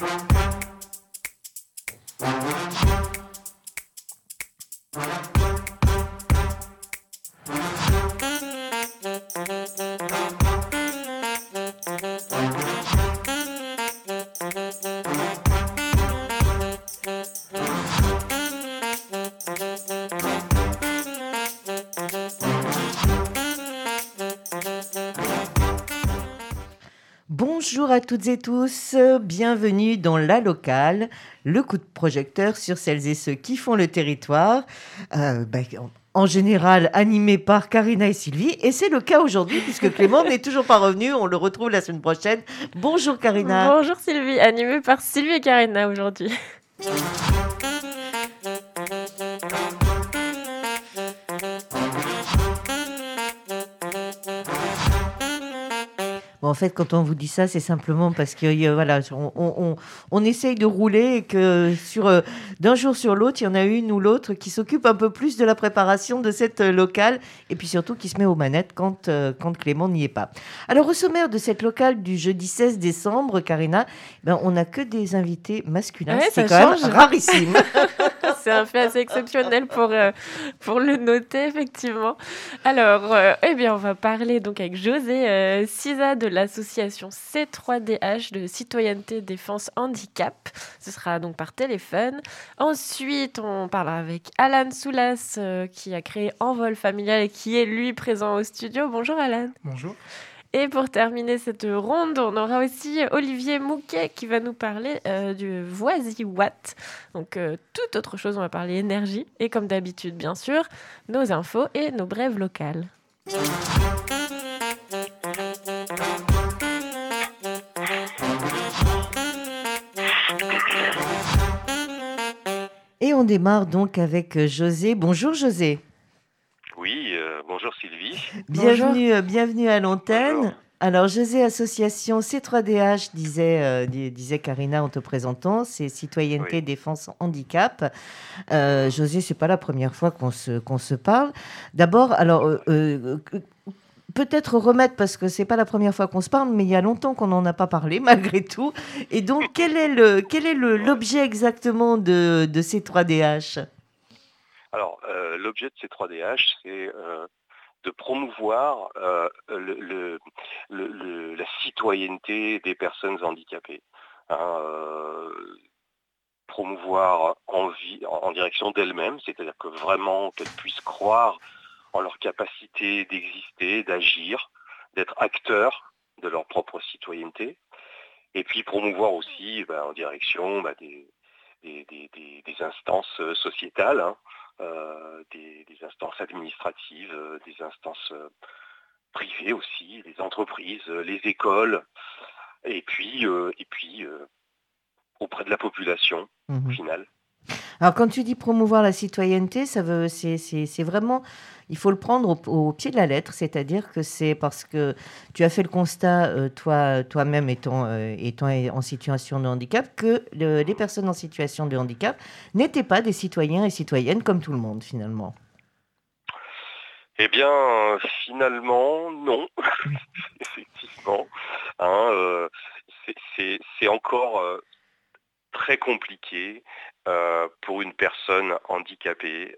Bonjour à toutes et tous, bienvenue dans La Locale, le coup de projecteur sur celles et ceux qui font le territoire, en général animé par Karina et Sylvie, et c'est le cas aujourd'hui puisque Clément n'est toujours pas revenu, on le retrouve la semaine prochaine. Bonjour Karina. Bonjour Sylvie, animée par Sylvie et Karina aujourd'hui. Bon, en fait, quand on vous dit ça, c'est simplement parce que voilà, on essaye de rouler et que d'un jour sur l'autre, il y en a une ou l'autre qui s'occupe un peu plus de la préparation de cette locale et puis surtout qui se met aux manettes quand Clément n'y est pas. Alors, au sommaire de cette locale du jeudi 16 décembre, Karina, on n'a que des invités masculins. Ouais, c'est quand même rarissime. C'est un fait assez exceptionnel pour le noter, effectivement. Alors, on va parler donc avec José Siza de l'association C3DH de Citoyenneté Défense Handicap. Ce sera donc par téléphone. Ensuite, on parlera avec Alan Soulas qui a créé Envol Familial et qui est lui présent au studio. Bonjour Alan. Bonjour. Et pour terminer cette ronde, on aura aussi Olivier Mouquet qui va nous parler du Voisy-Watt. Donc, toute autre chose, on va parler énergie. Et comme d'habitude, bien sûr, nos infos et nos brèves locales. Et on démarre donc avec José. Bonjour José. Oui, bonjour Sylvie. Bienvenue à l'antenne. Bonjour. Alors, José, association C3DH, disait Karina en te présentant, c'est Citoyenneté Défense Handicap. José, c'est pas la première fois qu'on se parle. D'abord, alors, peut-être remettre, parce que c'est pas la première fois qu'on se parle, mais il y a longtemps qu'on n'en a pas parlé, malgré tout. Et donc, quel est l'objet exactement de C3DH ? Alors, l'objet de C3DH, c'est de promouvoir la citoyenneté des personnes handicapées. Promouvoir en direction d'elles-mêmes, c'est-à-dire que vraiment qu'elles puissent croire en leur capacité d'exister, d'agir, d'être acteurs de leur propre citoyenneté, et puis promouvoir aussi en direction des instances sociétales, des instances administratives, des instances privées aussi, les entreprises, les écoles, et puis auprès de la population, au final. Alors, quand tu dis promouvoir la citoyenneté, c'est vraiment, il faut le prendre au pied de la lettre, c'est-à-dire que c'est parce que tu as fait le constat, toi-même étant en situation de handicap, que les personnes en situation de handicap n'étaient pas des citoyens et citoyennes comme tout le monde, finalement. Eh bien, finalement, non. Effectivement. C'est encore très compliqué pour une personne handicapée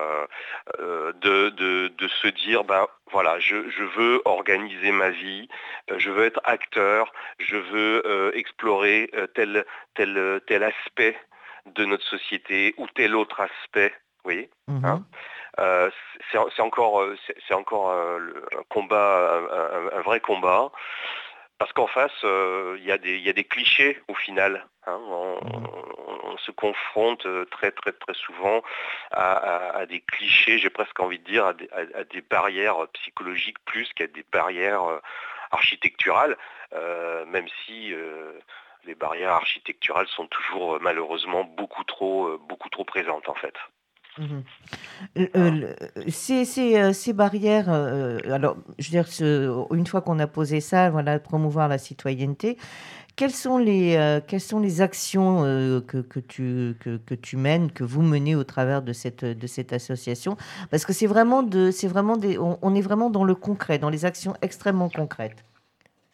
de se dire je veux organiser ma vie, je veux être acteur, je veux explorer tel aspect de notre société ou tel autre aspect, vous voyez. C'est encore un combat, un vrai combat. Parce qu'en face, il y a des clichés au final. On se confronte très très très souvent à des clichés, j'ai presque envie de dire, à des barrières psychologiques plus qu'à des barrières architecturales, même si les barrières architecturales sont toujours malheureusement beaucoup trop présentes en fait. Ces barrières, alors, je veux dire, une fois qu'on a posé ça, voilà, promouvoir la citoyenneté, quelles sont les actions que tu mènes, que vous menez au travers de cette association ? Parce que on est vraiment dans le concret, dans les actions extrêmement concrètes.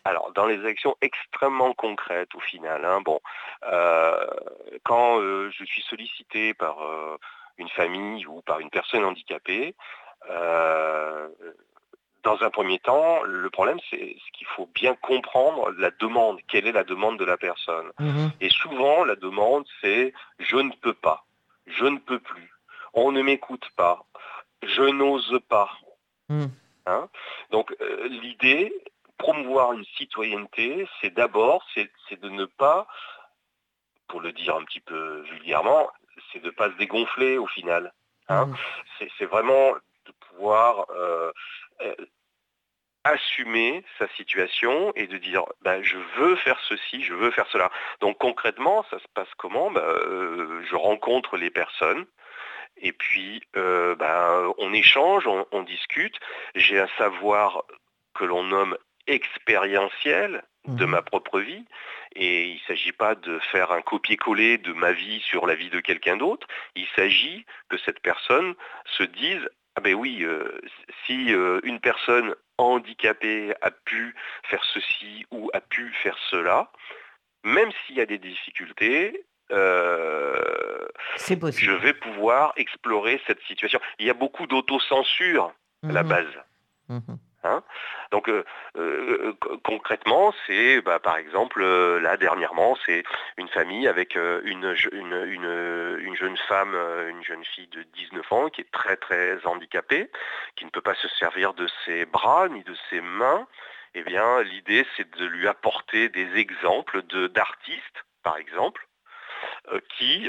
Alors, dans les actions extrêmement concrètes au final, hein, bon, euh, quand je suis sollicité par une famille ou par une personne handicapée, euh, dans un premier temps, le problème, c'est qu'il faut bien comprendre la demande. Quelle est la demande de la personne? Mhm. Et souvent, la demande, c'est je ne peux pas, je ne peux plus, on ne m'écoute pas, je n'ose pas. Mhm. Hein. Donc, l'idée, promouvoir une citoyenneté, c'est d'abord, c'est de ne pas, pour le dire un petit peu vulgairement, c'est de ne pas se dégonfler au final. Hein. Mhm. C'est vraiment de pouvoir euh, assumer sa situation et de dire ben, je veux faire ceci, je veux faire cela. Donc concrètement, ça se passe comment? Je rencontre les personnes et puis on échange, on discute. J'ai un savoir que l'on nomme expérientiel de Mhm. ma propre vie et il ne s'agit pas de faire un copier-coller de ma vie sur la vie de quelqu'un d'autre. Il s'agit que cette personne se dise ah ben oui, si une personne handicapée a pu faire ceci ou a pu faire cela, même s'il y a des difficultés, C'est je possible. vais pouvoir explorer cette situation. Il y a beaucoup d'autocensure à la Mhm. base. Mhm. Hein. Donc concrètement, c'est par exemple là dernièrement, c'est une famille avec une jeune femme, une jeune fille de 19 ans qui est très très handicapée, qui ne peut pas se servir de ses bras ni de ses mains. Eh bien, l'idée c'est de lui apporter des exemples d'artistes, par exemple, qui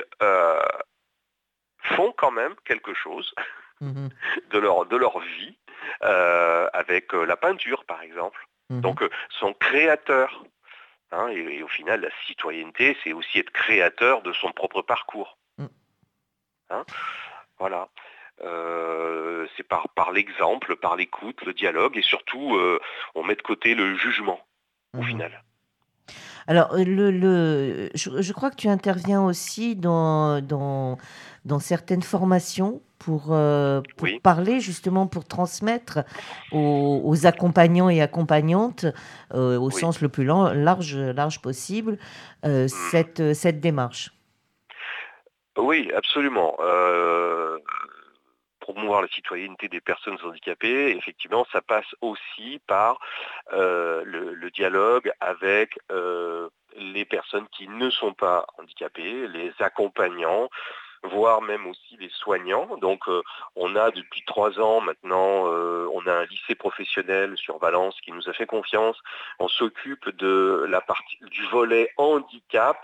font quand même quelque chose Mhm. de leur vie avec la peinture, par exemple. Mhm. Donc, sont créateurs. Hein, et au final, la citoyenneté, c'est aussi être créateur de son propre parcours. Mhm. Hein, voilà. C'est par l'exemple, par l'écoute, le dialogue, et surtout, on met de côté le jugement, au Mhm. final. Alors, je crois que tu interviens aussi dans certaines formations pour Oui, parler, justement, pour transmettre aux accompagnants et accompagnantes, au oui. sens le plus large possible, Mhm. cette démarche. Oui, absolument. Promouvoir la citoyenneté des personnes handicapées, effectivement, ça passe aussi par le dialogue avec les personnes qui ne sont pas handicapées, les accompagnants, voire même aussi les soignants. Donc, on a depuis 3 ans maintenant, on a un lycée professionnel sur Valence qui nous a fait confiance. On s'occupe de la partie du volet handicap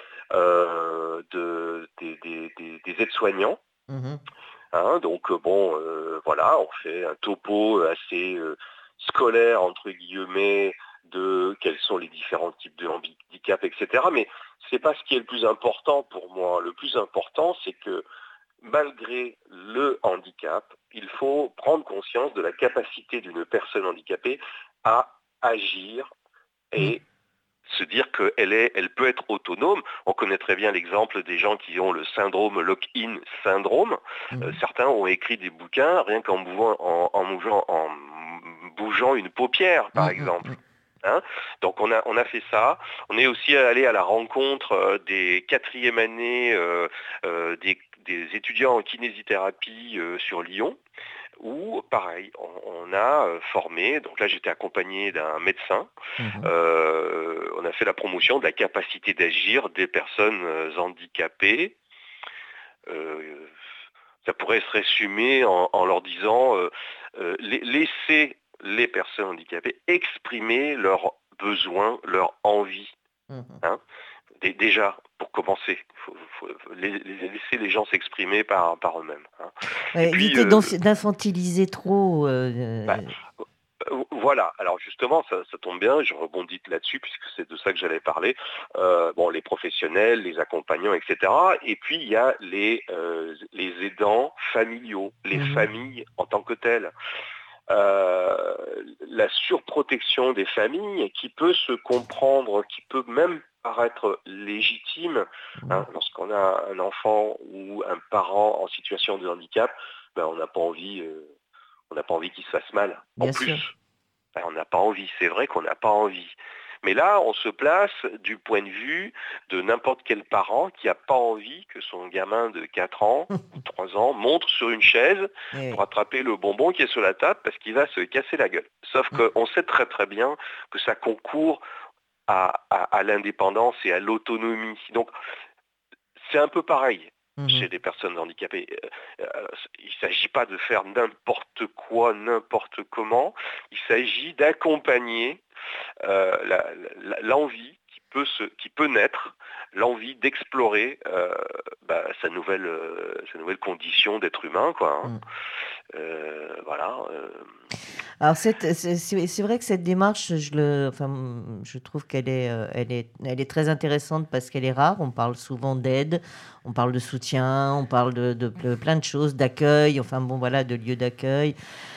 des aides-soignants. Mhm. Hein, donc voilà, on fait un topo assez scolaire entre guillemets de quels sont les différents types de handicap, etc. Mais c'est pas ce qui est le plus important pour moi. Le plus important, c'est que malgré le handicap, il faut prendre conscience de la capacité d'une personne handicapée à agir Mhm. et se dire elle peut être autonome. On connaît très bien l'exemple des gens qui ont le syndrome lock-in syndrome. Mhm. Certains ont écrit des bouquins rien qu'en en bougeant une paupière, par Mhm. exemple. Mhm. Hein. Donc on a fait ça. On est aussi allé à la rencontre des quatrième années des étudiants en kinésithérapie sur Lyon où, pareil, on a formé, donc là j'étais accompagné d'un médecin, Mhm. on a fait la promotion de la capacité d'agir des personnes handicapées. Euh, Ça pourrait se résumer en leur disant laisser les personnes handicapées exprimer leurs besoins, leurs envies. Mhm. Hein. Déjà, pour commencer, faut laisser les gens s'exprimer par eux-mêmes. Hein. Et Ouais, puis, éviter d'infantiliser trop. bah, voilà, alors justement, ça tombe bien, je rebondis là-dessus puisque c'est de ça que j'allais parler. Les professionnels, les accompagnants, etc. Et puis il y a les aidants familiaux, les Mhm. familles en tant que telles. La surprotection des familles qui peut se comprendre, qui peut même paraître légitime, hein, Mhm. lorsqu'on a un enfant ou un parent en situation de handicap, on n'a pas envie qu'il se fasse mal. En Bien plus, sûr. On n'a pas envie, c'est vrai qu'on n'a pas envie. Mais là, on se place du point de vue de n'importe quel parent qui n'a pas envie que son gamin de 4 ans ou 3 ans monte sur une chaise Eh pour oui. attraper le bonbon qui est sur la table parce qu'il va se casser la gueule. Sauf Mm. qu'on sait très très bien que ça concourt à l'indépendance et à l'autonomie. Donc, c'est un peu pareil Mhm. chez les personnes handicapées. Il ne s'agit pas de faire n'importe quoi, n'importe comment. Il s'agit d'accompagner l'envie qui peut naître, l'envie d'explorer sa nouvelle condition d'être humain, quoi. Hein. Mm. Voilà. Alors c'est vrai que cette démarche, je trouve qu'elle est, elle est très intéressante parce qu'elle est rare. On parle souvent d'aide, on parle de soutien, on parle de plein de choses, d'accueil, enfin bon voilà, de lieux d'accueil.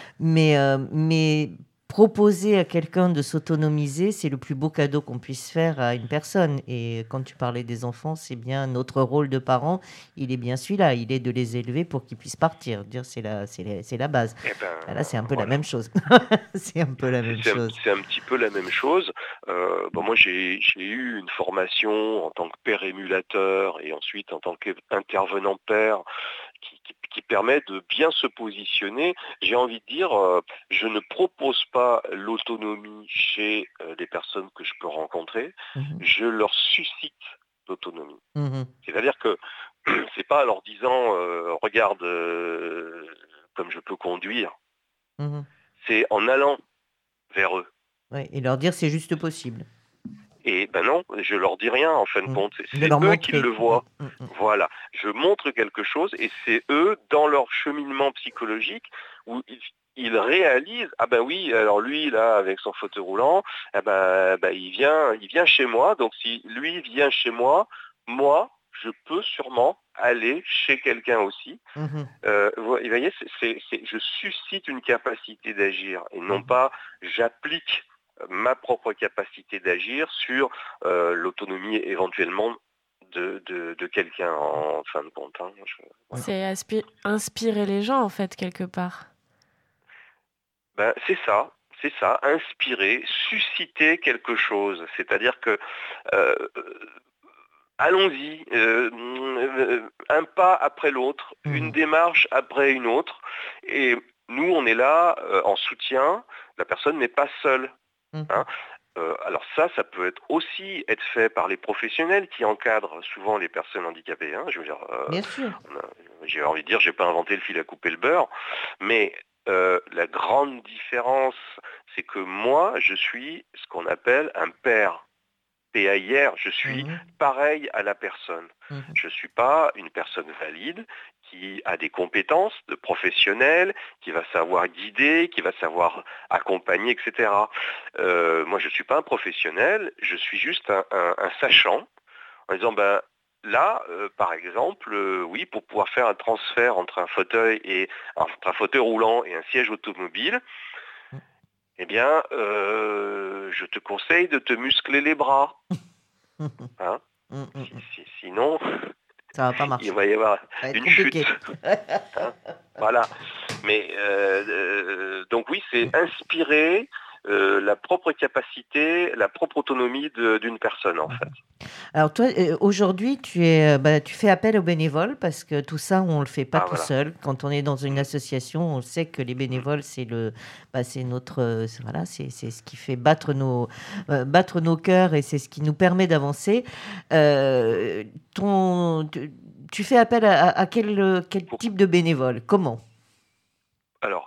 Mais proposer à quelqu'un de s'autonomiser, c'est le plus beau cadeau qu'on puisse faire à une personne. Et quand tu parlais des enfants, c'est bien notre rôle de parent, il est bien celui-là, il est de les élever pour qu'ils puissent partir. Dire c'est la base. Eh ben, Ah, là, c'est un peu la voilà. même chose. C'est un peu la même chose. C'est un petit peu la même chose. Moi, j'ai eu une formation en tant que père émulateur et ensuite en tant qu'intervenant père qui permet de bien se positionner. J'ai envie de dire, je ne propose pas l'autonomie chez les personnes que je peux rencontrer, Mhm. je leur suscite l'autonomie. Mhm. C'est-à-dire que c'est pas en leur disant, regarde comme je peux conduire, Mhm. c'est en allant vers eux. Ouais, et leur dire c'est juste possible. Et ben non, je leur dis rien en fin de compte, De c'est leur eux qui montrer. le voient. Mm, mm, Voilà, je montre quelque chose et c'est eux, dans leur cheminement psychologique, où ils réalisent, ah ben oui, alors lui, là, avec son fauteuil roulant, ah ben, il vient chez moi, donc si lui vient chez moi, moi, je peux sûrement aller chez quelqu'un aussi. mhm, Vous voyez, je suscite une capacité d'agir et non mhm. pas j'applique ma propre capacité d'agir sur l'autonomie éventuellement de quelqu'un en fin de compte. Hein. Voilà. C'est inspirer les gens, en fait, quelque part. Ben, c'est ça, inspirer, susciter quelque chose. C'est-à-dire que euh, allons-y, un pas après l'autre, une Mhm. démarche après une autre, et nous on est là en soutien, la personne n'est pas seule. Mhm. Hein. Alors ça peut aussi être fait par les professionnels qui encadrent souvent les personnes handicapées. Hein. Je veux dire, Bien sûr. j'ai envie de dire, j'ai pas inventé le fil à couper le beurre, mais la grande différence, c'est que moi, je suis ce qu'on appelle un père. PAIR, je suis Mhm. pareil à la personne. Mhm. Je ne suis pas une personne valide qui a des compétences de professionnel, qui va savoir guider, qui va savoir accompagner, etc. Moi, je ne suis pas un professionnel, je suis juste un sachant en disant, ben, là, par exemple, oui, pour pouvoir faire un transfert entre un fauteuil roulant et un siège automobile, eh bien, je te conseille de te muscler les bras. Hein. Mhm. Sinon, Ça va pas il marcher. va y avoir Ça va être une chute. compliqué. Hein. Voilà. Mais donc oui, c'est inspirer la propre capacité, la propre autonomie d'une personne en fait. Alors toi, aujourd'hui, tu fais appel aux bénévoles parce que tout ça, on le fait pas Ah tout voilà. seul. Quand on est dans une Mm, association, on sait que les mm. bénévoles, c'est notre, voilà, c'est ce qui fait battre nos cœurs et c'est ce qui nous permet d'avancer. Euh, tu fais appel à quel Pour- type de bénévole? Comment? Alors,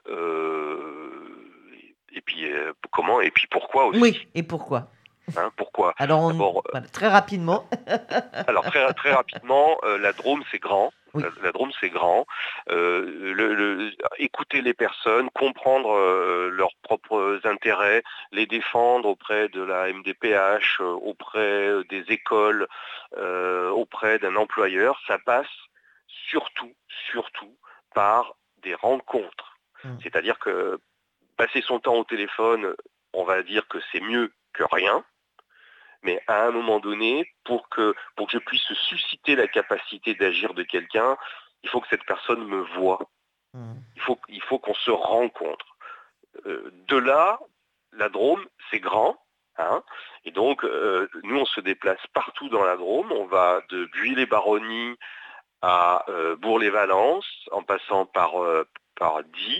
et puis comment et puis pourquoi aussi. Oui, et pourquoi? Hein, pourquoi? Alors, D'abord, voilà, très rapidement. alors très rapidement, la Drôme c'est grand. Oui. La Drôme c'est grand. Écouter les personnes, comprendre leurs propres intérêts, les défendre auprès de la MDPH, auprès des écoles, auprès d'un employeur, ça passe surtout par des rencontres. Mm. C'est-à-dire que passer son temps au téléphone, on va dire que c'est mieux que rien. Mais à un moment donné, pour que je puisse susciter la capacité d'agir de quelqu'un, il faut que cette personne me voie. Mm. Il faut qu'on se rencontre. De là, la Drôme, c'est grand. Hein, et donc, nous, on se déplace partout dans la Drôme. On va de Buis-les-Baronnies à Bourg-les-Valences, en passant par Die,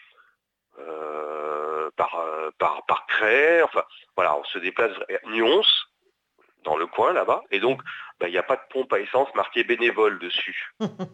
par Cray. Enfin, voilà, on se déplace à Nyons, dans le coin là-bas. Et donc, il n'y a pas de pompe à essence marquée bénévole dessus.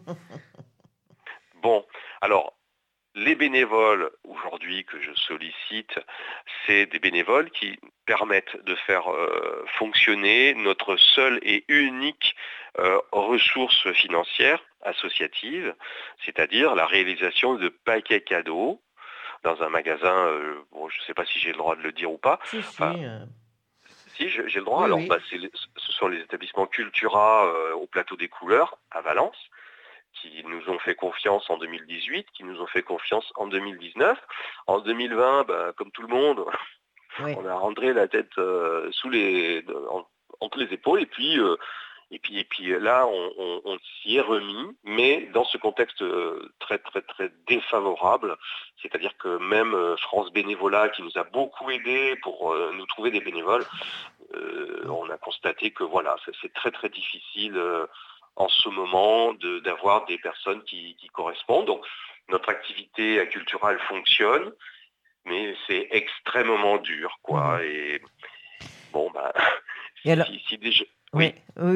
Bon, alors, les bénévoles aujourd'hui que je sollicite, c'est des bénévoles qui permettent de faire fonctionner notre seule et unique ressource financière associative, c'est-à-dire la réalisation de paquets cadeaux dans un magasin, je ne sais pas si j'ai le droit de le dire ou pas. Si, j'ai le droit. Oui, Alors, oui. ce sont les établissements Cultura au Plateau des Couleurs, à Valence, qui nous ont fait confiance en 2018, qui nous ont fait confiance en 2019. En 2020, comme tout le monde, Oui. on a rentré la tête entre les épaules, et puis là, on s'y est remis, mais dans ce contexte très, très, très défavorable, c'est-à-dire que même France Bénévolat, qui nous a beaucoup aidés pour nous trouver des bénévoles, on a constaté que voilà, c'est très, très difficile en ce moment d'avoir des personnes qui correspondent. Donc, notre activité à Cultura, elle fonctionne, mais c'est extrêmement dur, quoi. Mhm. Et bon, Et alors, si déjà... oui.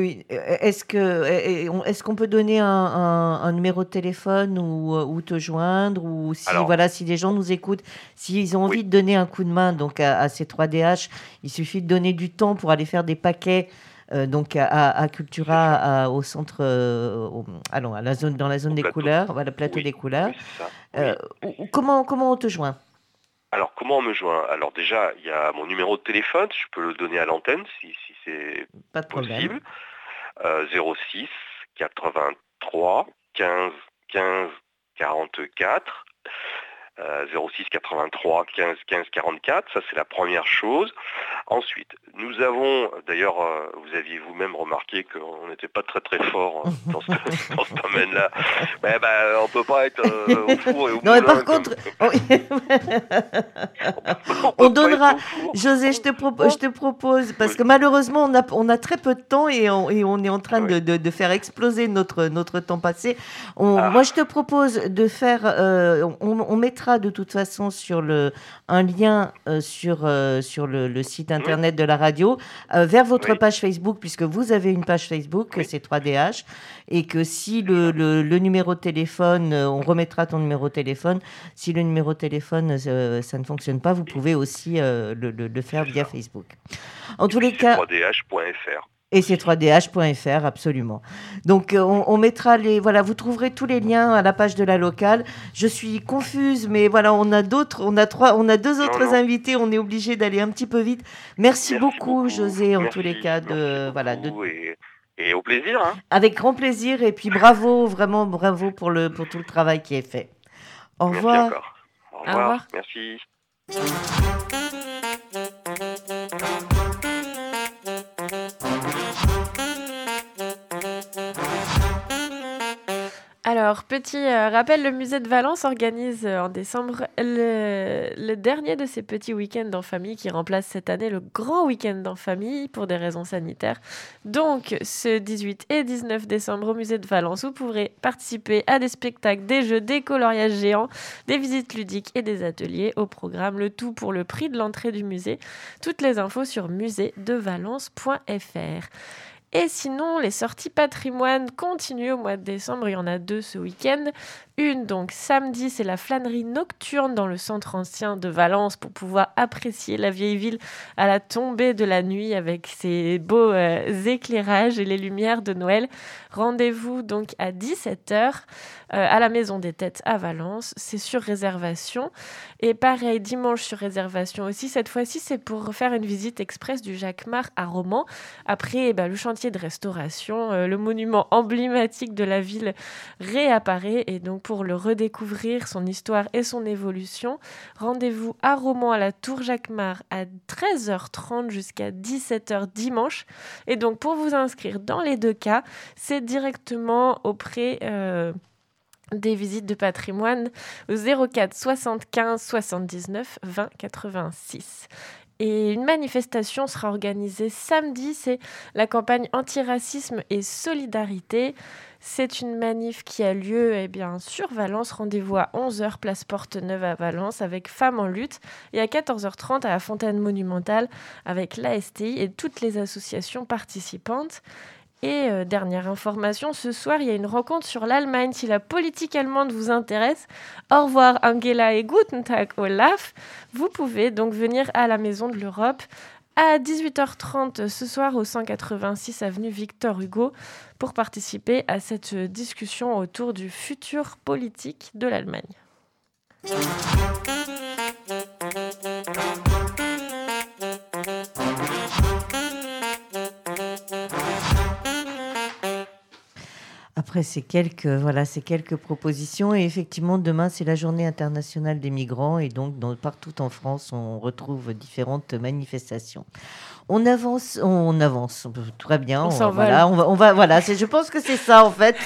Est-ce qu'on peut donner un numéro de téléphone ou te joindre, ou Alors, si des gens nous écoutent, s'ils ont envie oui, de donner un coup de main donc à ces 3DH, il suffit de donner du temps pour aller faire des paquets donc à c'est ça. Cultura, au centre, à la zone, dans la zone Au des plateau. couleurs, voilà, plateau Oui, des couleurs. oui, c'est ça. Oui. Comment on te joint? Alors, comment on me joint? Alors déjà, il y a mon numéro de téléphone, je peux le donner à l'antenne si c'est Pas de problème. possible. 06 83 15 15 44. 06 83 15 15 44, ça c'est la première chose. Ensuite, nous avons, d'ailleurs, vous aviez vous-même remarqué qu'on n'était pas très très fort dans ce domaine-là. On ne peut pas être au four et au Non, mais moulin par contre, on on peut pas être donnera. au four. José, je te propose, parce que malheureusement, on a très peu de temps et on est en train Oui. de faire exploser notre temps passé. Ah, Moi, je te propose de faire. On mettra de toute façon un lien sur le site oui, internet de la radio vers votre oui, page Facebook, puisque vous avez une page Facebook, oui, c'est 3DH, et que si c'est ça. le numéro de téléphone, on remettra ton numéro de téléphone. Si le numéro de téléphone, ça ne fonctionne pas, vous pouvez aussi le faire C'est via ça. Facebook. En Et tous puis les c'est cas, 3dh.fr. et c'est 3dh.fr, absolument. Donc, on mettra voilà, vous trouverez tous les liens à la page de la locale. Je suis confuse, mais voilà, on a deux Non, autres non. invités, on est obligé d'aller un petit peu vite. Merci Merci beaucoup, beaucoup. José, en tous les Merci cas, beaucoup. Et au plaisir, hein. avec grand plaisir, et puis bravo, vraiment bravo pour tout le travail qui est fait. Au Merci revoir. encore. Au Au revoir. revoir. Merci. Alors, petit rappel, le musée de Valence organise en décembre le dernier de ses petits week-ends en famille qui remplace cette année le grand week-end en famille pour des raisons sanitaires. Donc, ce 18 et 19 décembre au musée de Valence, vous pourrez participer à des spectacles, des jeux, des coloriages géants, des visites ludiques et des ateliers au programme, le tout pour le prix de l'entrée du musée. Toutes les infos sur muséedevalence.fr. Et sinon, les sorties patrimoine continuent au mois de décembre. Il y en a 2 ce week-end. Une, donc samedi, c'est la flânerie nocturne dans le centre ancien de Valence pour pouvoir apprécier la vieille ville à la tombée de la nuit avec ses beaux éclairages et les lumières de Noël. Rendez-vous donc à 17h à la Maison des Têtes à Valence. C'est sur réservation. Et pareil, dimanche sur réservation aussi. Cette fois-ci, c'est pour faire une visite express du Jacquemart à Romans. Après, le chantier de restauration, le monument emblématique de la ville réapparaît. Et donc, pour le redécouvrir, son histoire et son évolution, rendez-vous à Romans à la Tour Jacquemart à 13h30 jusqu'à 17h dimanche. Et donc, pour vous inscrire dans les 2 cas, c'est directement auprès des visites de patrimoine au 04 75 79 20 86. Et une manifestation sera organisée samedi, c'est la campagne antiracisme et solidarité. C'est une manif qui a lieu sur Valence. Rendez-vous à 11h, place Porte-Neuve à Valence, avec Femmes en lutte. Et à 14h30, à la Fontaine Monumentale, avec l'ASTI et toutes les associations participantes. Et dernière information, ce soir, il y a une rencontre sur l'Allemagne. Si la politique allemande vous intéresse, au revoir Angela et guten Tag Olaf. Vous pouvez donc venir à la Maison de l'Europe à 18h30 ce soir au 186 avenue Victor Hugo pour participer à cette discussion autour du futur politique de l'Allemagne. Après ces quelques propositions, et effectivement demain c'est la journée internationale des migrants, et donc partout en France on retrouve différentes manifestations. On avance, très bien. On s'envole. Voilà, je pense que c'est ça en fait.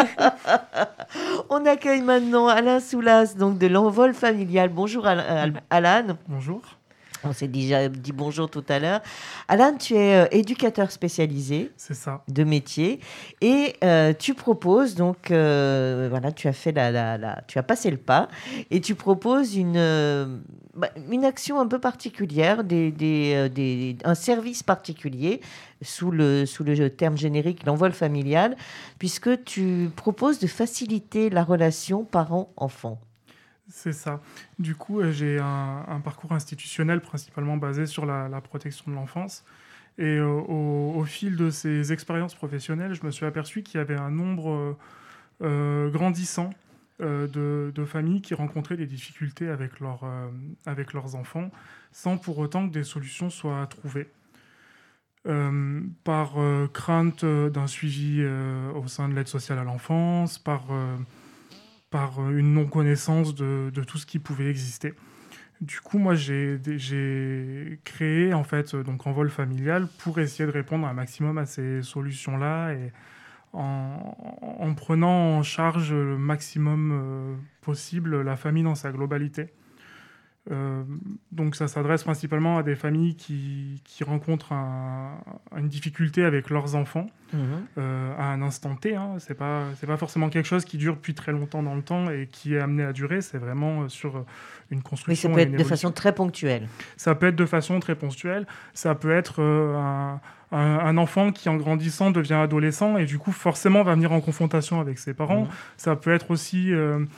On accueille maintenant Alain Soulas, donc de l'Envol familial. Bonjour Alain. Bonjour. On s'est déjà dit bonjour tout à l'heure. Alain, tu es éducateur spécialisé. C'est ça. De métier. Et tu proposes, donc, tu as fait tu as passé le pas et tu proposes une action un peu particulière, un service particulier sous le terme générique l'envol familial, puisque tu proposes de faciliter la relation parent-enfant. C'est ça. Du coup, j'ai un parcours institutionnel principalement basé sur la protection de l'enfance. Et au fil de ces expériences professionnelles, je me suis aperçu qu'il y avait un nombre grandissant de familles qui rencontraient des difficultés avec leurs enfants, sans pour autant que des solutions soient trouvées. Par crainte d'un suivi au sein de l'aide sociale à l'enfance, par une non-connaissance de tout ce qui pouvait exister. Du coup, moi, j'ai créé en fait donc Envol familial pour essayer de répondre un maximum à ces solutions-là et en prenant en charge le maximum possible la famille dans sa globalité. Donc ça s'adresse principalement à des familles qui rencontrent une difficulté avec leurs enfants à un instant T. C'est pas forcément quelque chose qui dure depuis très longtemps dans le temps et qui est amené à durer. C'est vraiment sur une construction. Oui, ça peut être de façon très ponctuelle. Ça peut être de façon très ponctuelle. Ça peut être un enfant qui, en grandissant, devient adolescent et du coup, forcément, va venir en confrontation avec ses parents. Ça peut être aussi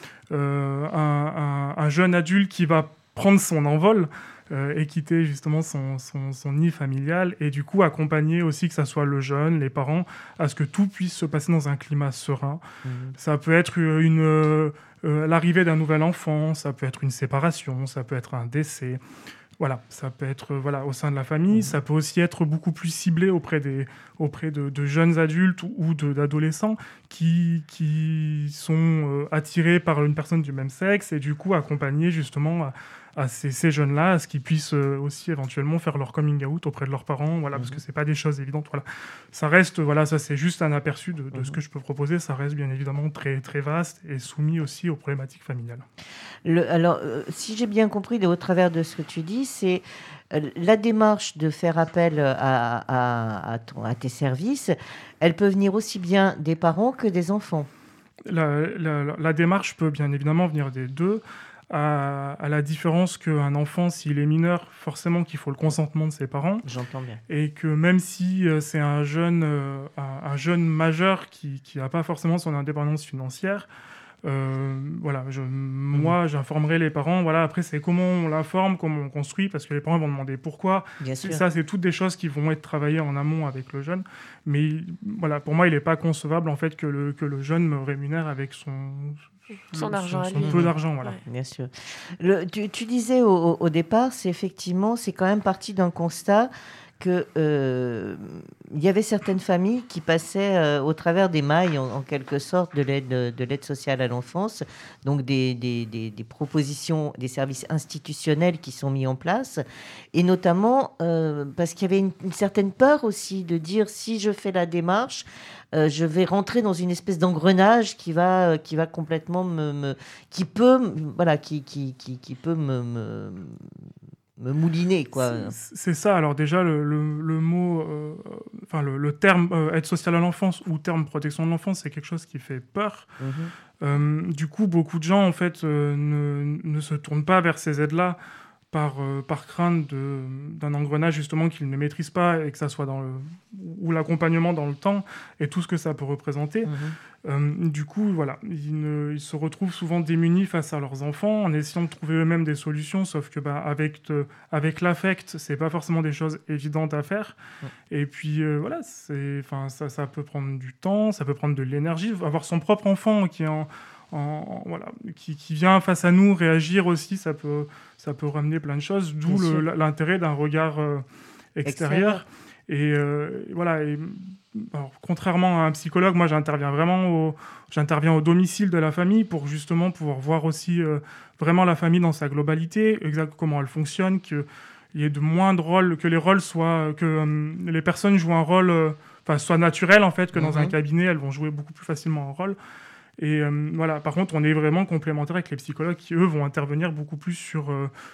un jeune adulte qui va prendre son envol et quitter justement son nid familial et du coup accompagner aussi, que ça soit le jeune, les parents, à ce que tout puisse se passer dans un climat serein. Ça peut être l'arrivée d'un nouvel enfant, ça peut être une séparation, ça peut être un décès. Voilà, ça peut être au sein de la famille, ça peut aussi être beaucoup plus ciblé auprès de jeunes adultes ou d'adolescents qui sont attirés par une personne du même sexe et du coup accompagner justement à ces jeunes-là, à ce qu'ils puissent aussi éventuellement faire leur coming out auprès de leurs parents, parce que c'est pas des choses évidentes. Ça reste, ça c'est juste un aperçu de ce que je peux proposer. Ça reste bien évidemment très très vaste et soumis aussi aux problématiques familiales. Alors, si j'ai bien compris au travers de ce que tu dis, c'est la démarche de faire appel à tes services. Elle peut venir aussi bien des parents que des enfants. La démarche peut bien évidemment venir des deux. À la différence qu'un enfant, s'il est mineur, forcément qu'il faut le consentement de ses parents. J'entends bien. Et que même si c'est un jeune majeur qui n'a pas forcément son indépendance financière, moi, j'informerai les parents. Après, c'est comment on l'informe, comment on construit, parce que les parents vont demander pourquoi. Ça, c'est toutes des choses qui vont être travaillées en amont avec le jeune. Mais pour moi, il n'est pas concevable en fait que le jeune me rémunère avec son peu d'argent. Ouais. Bien sûr. Tu disais au départ, c'est quand même parti d'un constat que il y avait certaines familles qui passaient au travers des mailles, en quelque sorte, de l'aide sociale à l'enfance, donc des propositions, des services institutionnels qui sont mis en place, et notamment parce qu'il y avait une certaine peur aussi de dire, si je fais la démarche, je vais rentrer dans une espèce d'engrenage qui va complètement qui peut me mouliner, quoi. C'est ça. Alors déjà, le mot, le terme aide sociale à l'enfance ou terme protection de l'enfance, c'est quelque chose qui fait peur. Du coup, beaucoup de gens, en fait, ne se tournent pas vers ces aides-là par crainte d'un engrenage, justement, qu'ils ne maîtrisent pas, et que ça soit ou l'accompagnement dans le temps, et tout ce que ça peut représenter. Du coup, voilà, ils se retrouvent souvent démunis face à leurs enfants, en essayant de trouver eux-mêmes des solutions, sauf que avec l'affect, c'est pas forcément des choses évidentes à faire. Et puis, voilà, ça peut prendre du temps, ça peut prendre de l'énergie. Avoir son propre enfant qui vient face à nous réagir aussi, ça peut ramener plein de choses, d'où l'intérêt d'un regard extérieur. Et voilà. Alors, contrairement à un psychologue, moi j'interviens au domicile de la famille pour justement pouvoir voir aussi vraiment la famille dans sa globalité, comment elle fonctionne, qu'il y ait de moins de rôles, que les rôles que les personnes jouent un rôle, soit naturel en fait, que dans un cabinet elles vont jouer beaucoup plus facilement un rôle. Et voilà. Par contre, on est vraiment complémentaires avec les psychologues qui, eux, vont intervenir beaucoup plus sur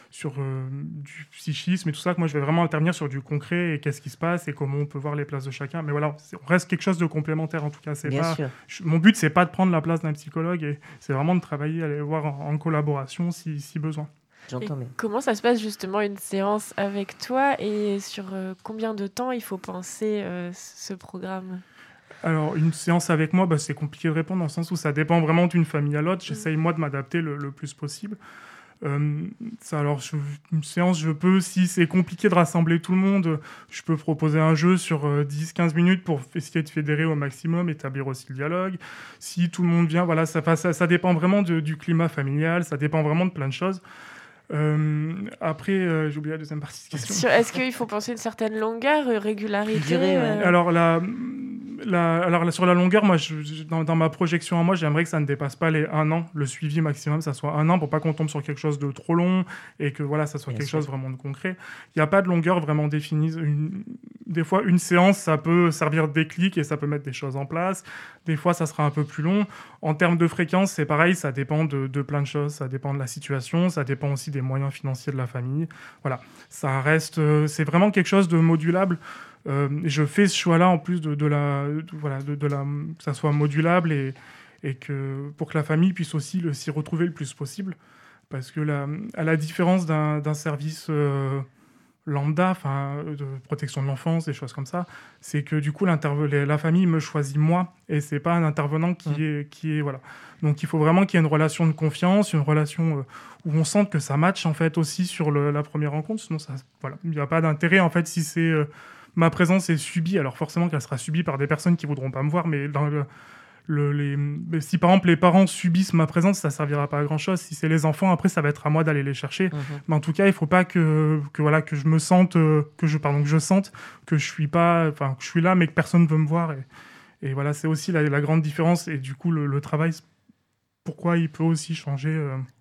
du psychisme et tout ça, que moi, je vais vraiment intervenir sur du concret et qu'est-ce qui se passe et comment on peut voir les places de chacun. Mais voilà, on reste quelque chose de complémentaire, en tout cas. Mon but, c'est pas de prendre la place d'un psychologue, et c'est vraiment de travailler, aller voir en collaboration si besoin. J'entends bien. Comment ça se passe, justement, une séance avec toi, et sur combien de temps il faut penser ce programme ? Alors, une séance avec moi, c'est compliqué de répondre, dans le sens où ça dépend vraiment d'une famille à l'autre. J'essaye, moi, de m'adapter le plus possible. Une séance, je peux, si c'est compliqué de rassembler tout le monde, je peux proposer un jeu sur 10-15 minutes pour essayer de fédérer au maximum, établir aussi le dialogue. Si tout le monde vient, voilà, ça dépend vraiment du climat familial, ça dépend vraiment de plein de choses. Après, j'ai oublié la deuxième partie de la question. Est-ce qu'il faut penser une certaine longueur, régularité Alors, sur la longueur, moi, dans ma projection à moi, j'aimerais que ça ne dépasse pas les 1 an. Le suivi maximum, ça soit 1 an, pour pas qu'on tombe sur quelque chose de trop long et que voilà, ça soit quelque chose vraiment de concret. Il n'y a pas de longueur vraiment définie. Des fois, une séance, ça peut servir de déclic et ça peut mettre des choses en place. Des fois, ça sera un peu plus long. En termes de fréquence, c'est pareil, ça dépend de plein de choses. Ça dépend de la situation, ça dépend aussi des moyens financiers de la famille. Voilà, ça reste, c'est vraiment quelque chose de modulable. Je fais ce choix-là en plus que ça soit modulable et que pour que la famille puisse aussi s'y retrouver le plus possible, parce que à la différence d'un service lambda, de protection de l'enfance, des choses comme ça, c'est que du coup la famille me choisit moi, et c'est pas un intervenant qui est voilà. Donc il faut vraiment qu'il y ait une relation de confiance, une relation où on sente que ça match en fait aussi sur la première rencontre. Sinon il n'y a pas d'intérêt en fait si c'est ma présence est subie. Alors forcément qu'elle sera subie par des personnes qui voudront pas me voir, mais si par exemple les parents subissent ma présence, ça servira pas à grand chose. Si c'est les enfants, après ça va être à moi d'aller les chercher. Mais en tout cas, il faut pas que je me sente que je sente que je suis pas, que je suis là mais que personne ne veut me voir, et voilà, c'est aussi la grande différence. Et du coup le travail, pourquoi il peut aussi changer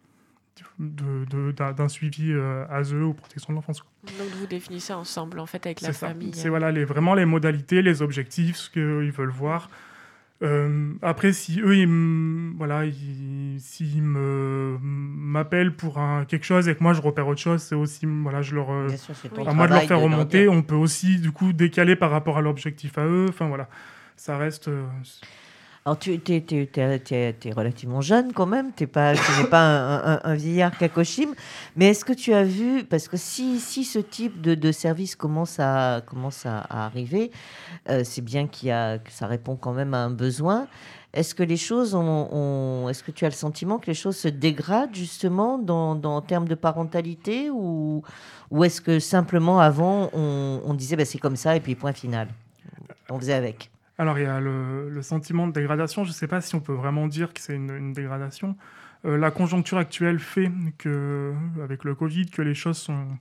d'un suivi ASE ou protection de l'enfance. Donc vous définissez ensemble en fait avec la famille. C'est vraiment les modalités, les objectifs, ce qu'ils veulent voir. Après, si eux, s'ils m'appellent pour quelque chose et que moi je repère autre chose, c'est aussi, à moi de leur faire remonter. On peut aussi du coup décaler par rapport à l'objectif à eux. Enfin voilà, ça reste. Alors, tu es relativement jeune quand même, tu n'es pas un vieillard Kakoshim, mais est-ce que tu as vu, parce que si ce type de service commence à arriver, c'est bien que ça répond quand même à un besoin. Est-ce que les choses est-ce que tu as le sentiment que les choses se dégradent justement en termes de parentalité, ou est-ce que simplement avant on disait c'est comme ça et puis point final, on faisait avec? Alors, il y a le sentiment de dégradation. Je ne sais pas si on peut vraiment dire que c'est une dégradation. La conjoncture actuelle fait que, avec le Covid, que les choses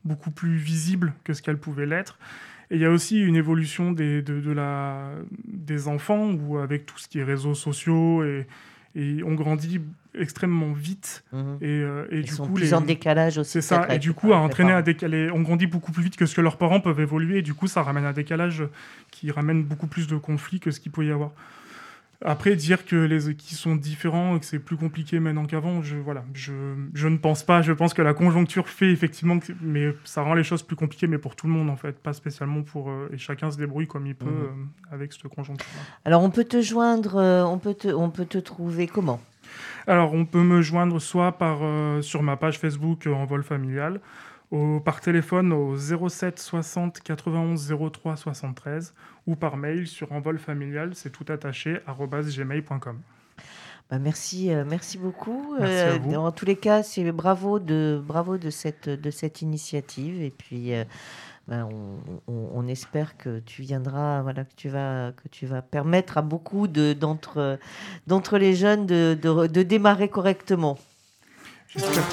beaucoup plus visible que ce qu'elle pouvait l'être. Et il y a aussi une évolution des enfants, où avec tout ce qui est réseaux sociaux, et on grandit extrêmement vite. Et Ils du sont coup, plus en décalage aussi. c'est ça. peut-être Et du avec coup, à les entraîner parents. on grandit beaucoup plus vite que ce que leurs parents peuvent évoluer. Et du coup, ça ramène un décalage qui ramène beaucoup plus de conflits que ce qu'il peut y avoir. Après, dire que qui sont différents et que c'est plus compliqué maintenant qu'avant, je ne pense pas. Je pense que la conjoncture fait effectivement, mais ça rend les choses plus compliquées, mais pour tout le monde en fait, pas spécialement pour... et chacun se débrouille comme il peut avec cette conjoncture-là. Alors, on peut te joindre, on peut te trouver comment ? Alors, on peut me joindre soit sur ma page Facebook Envol Familial, par téléphone au 07 60 91 03 73, ou par mail sur envolfamilial, c'est tout attaché, @gmail.com. Merci beaucoup. Merci à vous. En tous les cas, c'est bravo de cette initiative. Et puis, on espère que tu viendras, que tu vas permettre à beaucoup d'entre les jeunes de démarrer correctement. J'espère.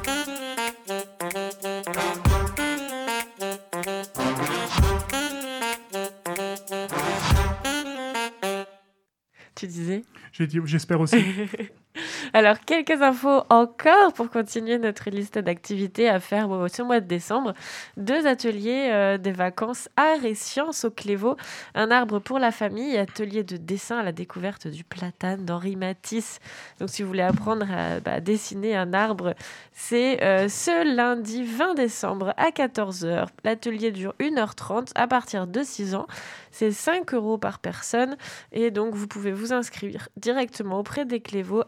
Tu disais ? J'ai dit, j'espère aussi. Alors, quelques infos encore pour continuer notre liste d'activités à faire ce mois de décembre. 2 ateliers des vacances art et sciences au Clévaux. Un arbre pour la famille, atelier de dessin à la découverte du platane d'Henri Matisse. Donc, si vous voulez apprendre à dessiner un arbre, c'est ce lundi 20 décembre à 14h. L'atelier dure 1h30 à partir de 6 ans. C'est 5 € par personne. Et donc, vous pouvez vous inscrire directement auprès des Clévaux,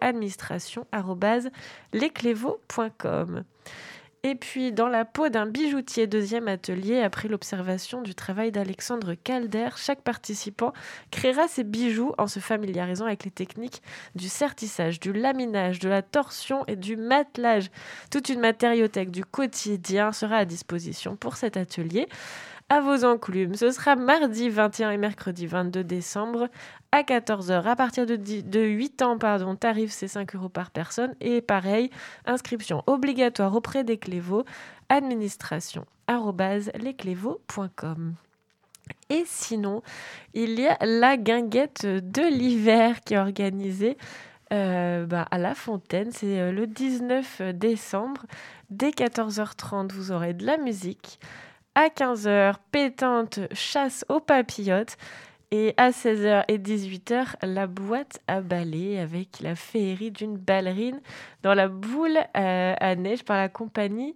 administration@lesclévaux.com. Et puis, dans la peau d'un bijoutier, 2e atelier, après l'observation du travail d'Alexandre Calder, chaque participant créera ses bijoux en se familiarisant avec les techniques du sertissage, du laminage, de la torsion et du matelage. Toute une matériothèque du quotidien sera à disposition pour cet atelier. À vos enclumes, ce sera mardi 21 et mercredi 22 décembre à 14h. À partir de 8 ans, tarif c'est 5 € par personne. Et pareil, inscription obligatoire auprès des Clévaux, administration@lesclévaux.com. Et sinon, il y a la guinguette de l'hiver qui est organisée à La Fontaine. C'est le 19 décembre. Dès 14h30, vous aurez de la musique. À 15h, pétante, chasse aux papillotes. Et à 16h et 18h, la boîte à balai avec la féerie d'une ballerine dans la boule à neige par la compagnie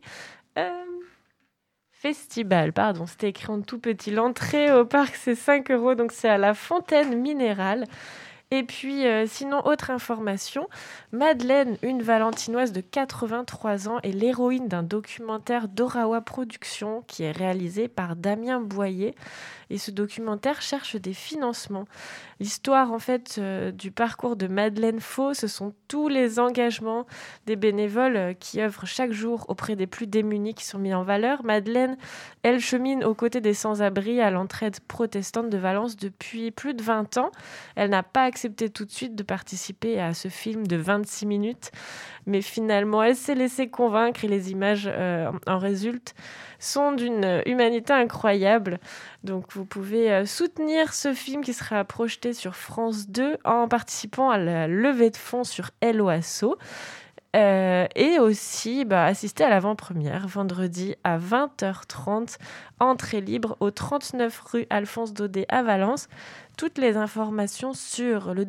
Festival. C'était écrit en tout petit. L'entrée au parc, c'est 5 €, donc c'est à la Fontaine Minérale. Et puis, sinon, autre information, Madeleine, une valentinoise de 83 ans, est l'héroïne d'un documentaire d'Orawa Productions qui est réalisé par Damien Boyer. Et ce documentaire cherche des financements. L'histoire, en fait, du parcours de Madeleine Faux, ce sont tous les engagements des bénévoles qui œuvrent chaque jour auprès des plus démunis qui sont mis en valeur. Madeleine, elle chemine aux côtés des sans-abri à l'entraide protestante de Valence depuis plus de 20 ans. Elle n'a pas accepté tout de suite de participer à ce film de 26 minutes, mais finalement, elle s'est laissée convaincre et les images en résultent sont d'une humanité incroyable. Donc, vous pouvez soutenir ce film qui sera projeté sur France 2 en participant à la levée de fonds sur Hello Asso. Et aussi assister à l'avant-première vendredi à 20h30, entrée libre au 39 rue Alphonse Daudet à Valence. Toutes les informations sur le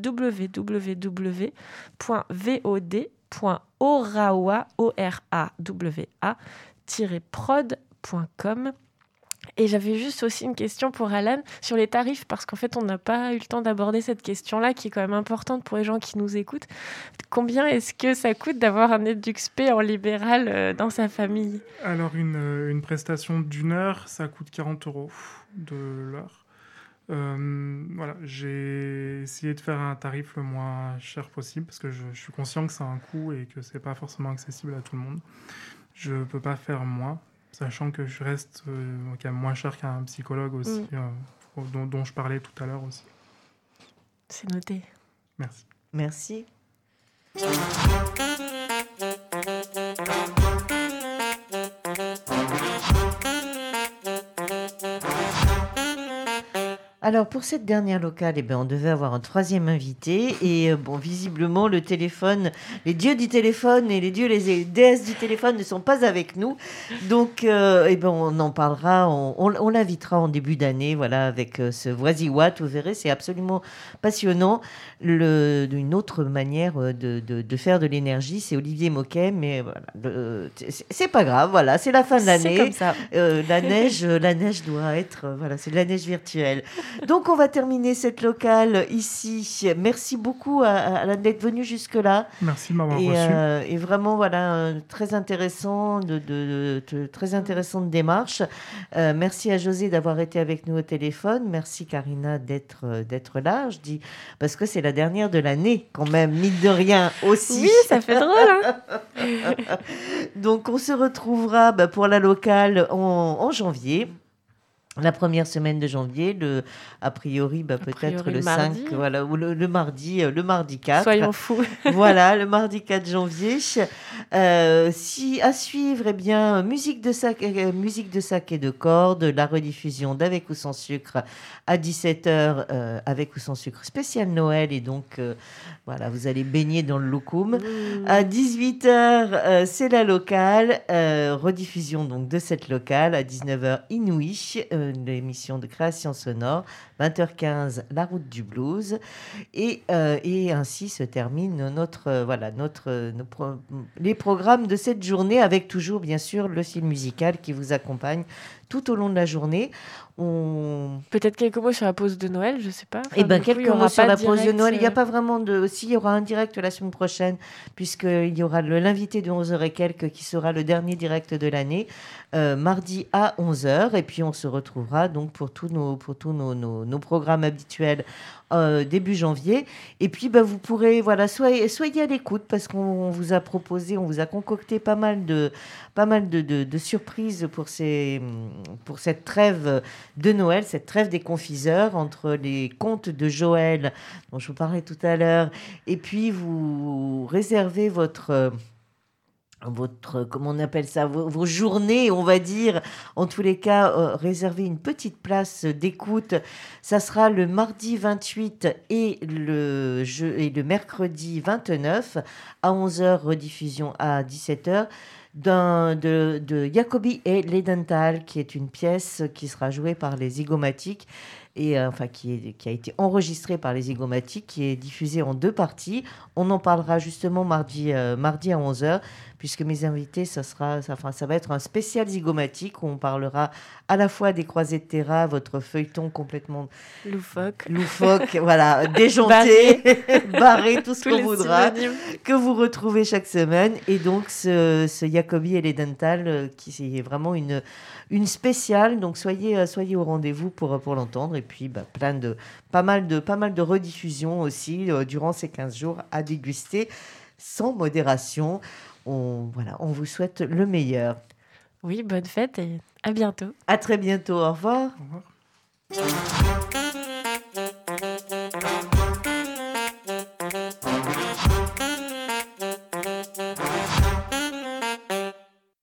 www.voad.orawa-prod.com. Et j'avais juste aussi une question pour Alan sur les tarifs, parce qu'en fait, on n'a pas eu le temps d'aborder cette question-là, qui est quand même importante pour les gens qui nous écoutent. Combien est-ce que ça coûte d'avoir un EduxP en libéral dans sa famille ? Alors, une prestation d'1 heure, ça coûte 40 € de l'heure. Voilà, j'ai essayé de faire un tarif le moins cher possible, parce que je suis conscient que ça a un coût et que c'est pas forcément accessible à tout le monde. Je peux pas faire moins, sachant que je reste quand même moins cher qu'un psychologue aussi, dont je parlais tout à l'heure aussi. C'est noté. Merci. Merci. Alors, pour cette dernière locale, on devait avoir un troisième invité. Et visiblement, le téléphone, les dieux du téléphone et les déesses du téléphone ne sont pas avec nous. Donc, on en parlera, on l'invitera en début d'année, voilà, avec ce Voisy-Watt. Vous verrez, c'est absolument passionnant. Une autre manière de faire de l'énergie, c'est Olivier Moquet, mais voilà, c'est pas grave, voilà, c'est la fin de l'année. C'est comme ça. La neige doit être, c'est de la neige virtuelle. Donc, on va terminer cette locale ici. Merci beaucoup d'être venu jusque-là. Merci de m'avoir reçu. Et vraiment, voilà, très intéressant, très intéressante démarche. Merci à José d'avoir été avec nous au téléphone. Merci Karina d'être là. Je dis parce que c'est la dernière de l'année, quand même, mine de rien aussi. Oui, ça fait drôle. Donc, on se retrouvera pour la locale en janvier. La première semaine de janvier, a priori, peut-être le 5, voilà, ou le mardi 4. Soyons fous. Voilà, le mardi 4 janvier. À suivre, musique de sac et de corde, la rediffusion d'Avec ou sans sucre à 17h, avec ou sans sucre spécial Noël. Et donc, voilà, vous allez baigner dans le loukoum. À 18h, c'est la locale, rediffusion donc de cette locale. À 19h, Inouï, l'émission de création sonore. 20h15, la route du blues. Et ainsi se termine les programmes de cette journée, avec toujours, bien sûr, le style musical qui vous accompagne tout au long de la journée. Peut-être quelques mots sur la pause de Noël, je ne sais pas. Quelques mots sur la pause de Noël. Il n'y a pas vraiment de... Si, il y aura un direct la semaine prochaine, puisqu'il y aura l'invité de 11h et quelques qui sera le dernier direct de l'année, mardi à 11h. Et puis, on se retrouvera donc pour tous nos programmes habituels début janvier. Et puis, vous pourrez... Voilà, soyez à l'écoute, parce qu'on vous a proposé, on vous a concocté pas mal de surprises pour cette trêve de Noël, cette trêve des confiseurs, entre les contes de Joël dont je vous parlais tout à l'heure, et puis vous réservez votre comment on appelle ça, vos journées, on va dire, en tous les cas, réservez une petite place d'écoute. Ça sera le mardi 28 et le mercredi 29 à 11h, rediffusion à 17h. De Jacobi et Ledenthal, qui est une pièce qui sera jouée par les Zygomatiques, et qui a été enregistrée par les Zygomatiques, qui est diffusée en 2 parties. On en parlera justement mardi à 11h, puisque mes invités, ça va être un spécial Zygomatique où on parlera à la fois des Croisés de Terra, votre feuilleton complètement loufoque, voilà, déjanté, barré, tout ce qu'on voudra, que vous retrouvez chaque semaine. Et donc ce Jacobi et Ledenthal, qui est vraiment une spéciale. Donc soyez au rendez-vous pour l'entendre. Et puis pas mal de rediffusions aussi durant ces 15 jours à déguster sans modération. On vous souhaite le meilleur. Oui, bonne fête et à bientôt. À très bientôt. Au revoir. Au revoir.